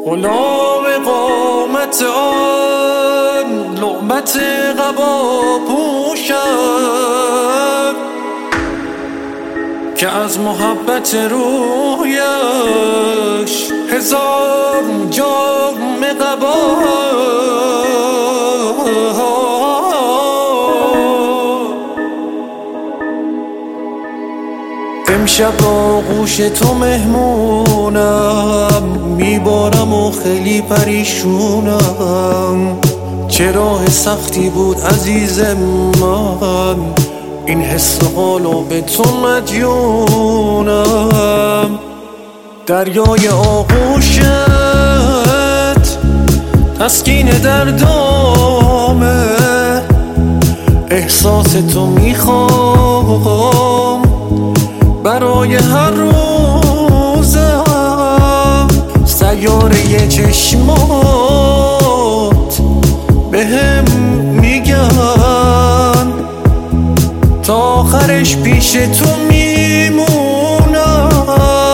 غلام قامت آن لقمت قبا پوشم که از محبت رویش هزار جام قبا. امشب آغوش تو مهمونم، میبارم و خیلی پریشونم. چه راه سختی بود عزیز من، این حس و حالو به تو مدیونم. دریای آغوشت تسکین دردامه، احساس تو میخوام برای هر روزم. سیاره چشمات بهم میگن تا آخرش پیش تو میمونم.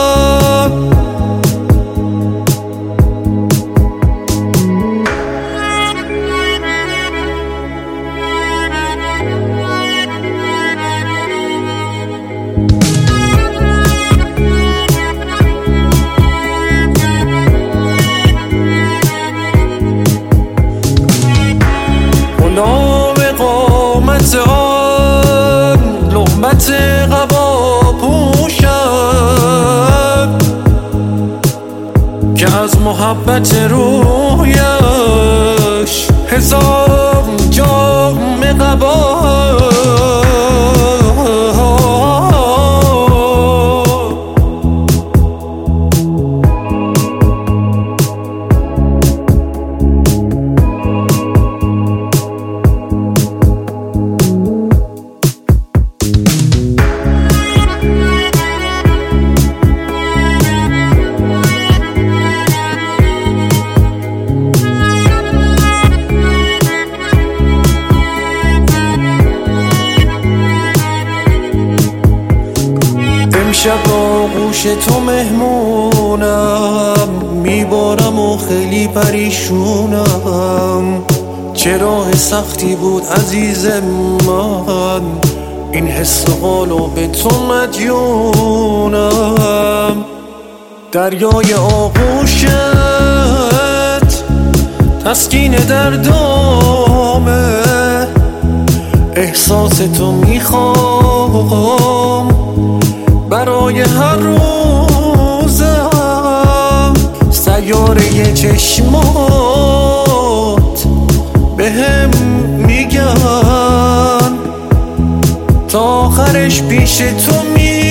غلام قامت آن لقمت قبا پوشم که از محبت رویش هزار جام قبا. امشب آغوش تو مهمونم، میبارم و خیلی پریشونم. چه راه سختی بود عزیز من، این حس و حالو به تو مدیونم. دریای آغوشت تسکین دردامه، احساس تو میخوام برای هر روزم. سیاره چشمات بهم میگن تا آخرش پیش تو